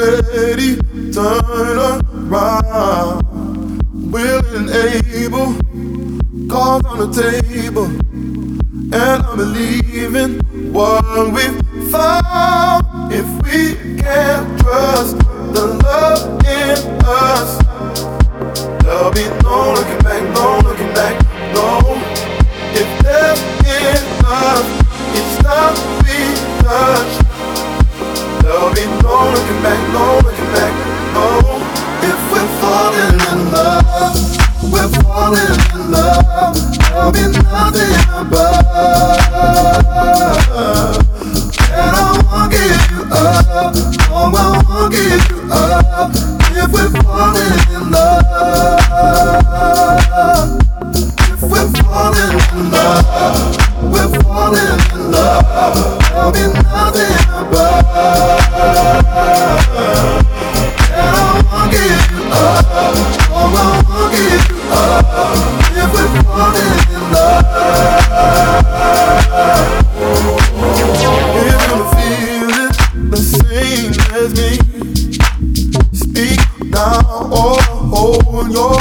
ready, turn around. Willing and able, cards on the table, and I'm believing what we've found. If we can't trust the love in us, there'll be no looking back, no looking back, no. If there is love, it's not we touch. There'll be no looking back, no looking back, no. If we're falling in love, we're falling in love. There'll be nothing above. And I won't give you up, oh I won't give you up. If we're falling in love, if we're falling in love, we're falling in love. There'll be nothing above. And I won't give you up, oh I won't give you up. If we're falling in love, if you feel it the same as me, speak now or hold your